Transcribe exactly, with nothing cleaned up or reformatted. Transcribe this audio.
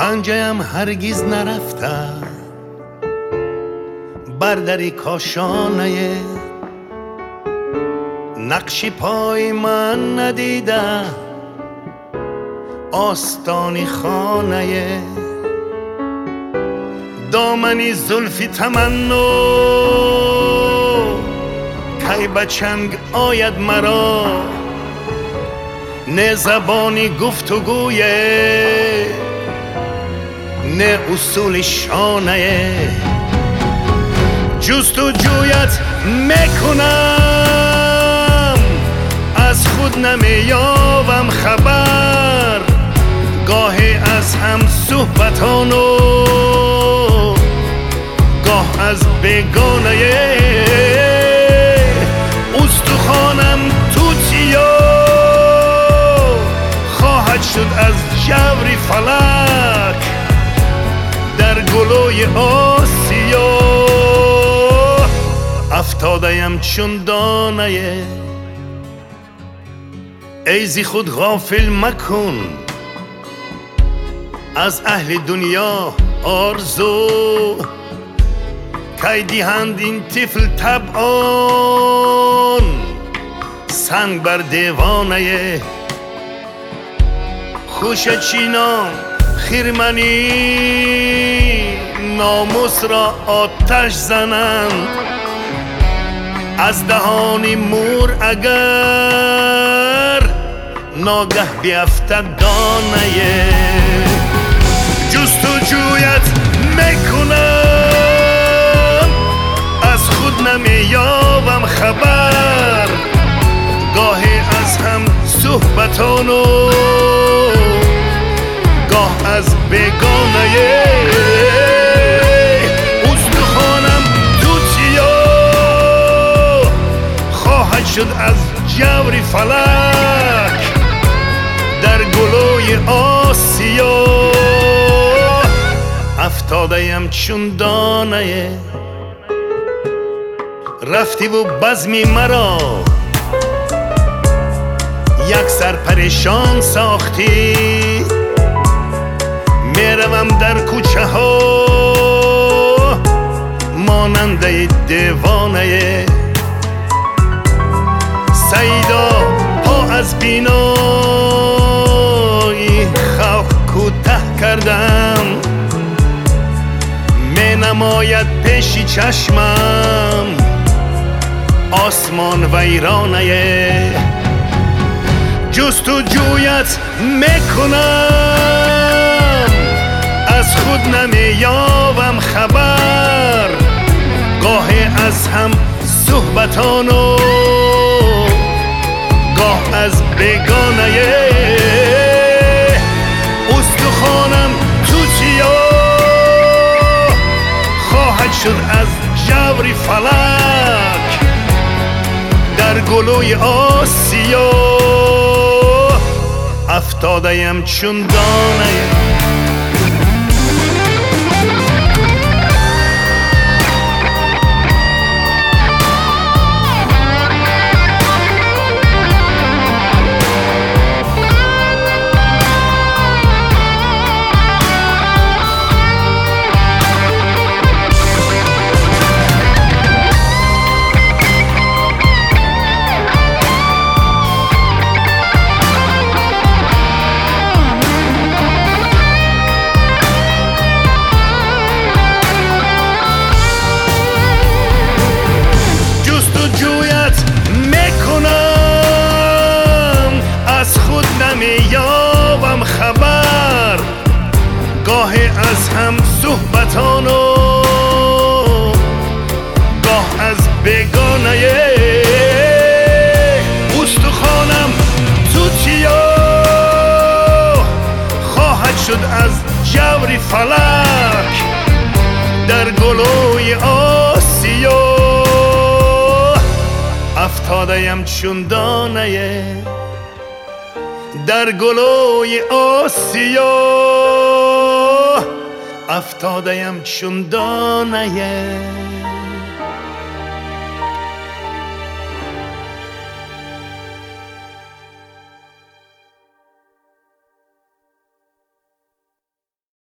پنجه‌ام هرگز نرفته بر دری کاشانه، نقشی پای من ندیده آستانی خانه، دامنی زلفی تمنا کی به چنگ آید مرا، نه زبانی گفتگویه نه اصول شانه، جستجویت میکنم از خود نمیابم خبر، گاهی از هم صحبتانو گاه از بیگانه، استخوانم توتیا خواهد شد از جوری فلک در گلوی آسیا، افتاده‌ام چون دانه. ای زی خود غافل مکن از اهل دنیا آرزو، کی دهند این طفل طبعان سنگ بر دیوانه، خوش چینان خرمنی ناموس را آتش زنند، از دهانی مور اگر ناگه بیفتد دانه، جستجویت میکنم از خود نمیابم خبر، گاهی از هم صحبتانو گاه از بیگانه، استخوانم توتیا خواهد شد از جوری فلک در گلوی آسیا، افتاده‌ام چون دانه. رفتی و بزمی مرا یک سر پریشان ساختی، میروم در کوچه ها ماننده دیوانه، سیدا پا از بینای خوف کوته کردم، می نماید پیشی چشمم آسمان ویرانه، جستجویت میکنم از خود نمیابم خبر، گاهی از هم صحبتانو گاه از بیگانه، استخوانم توتیا خواهد شد از جوری فلک در گلوی آسیا، افتاده‌ام چون دانه. نمیابم خبر، گاهی از هم صحبتانو گاه از بیگانه، استخوانم توتیا خواهد شد از جوری فلک در گلوی آسیا، افتاده‌ام چون دانه در گلوی آسیا، افتاده‌ام چون دانه.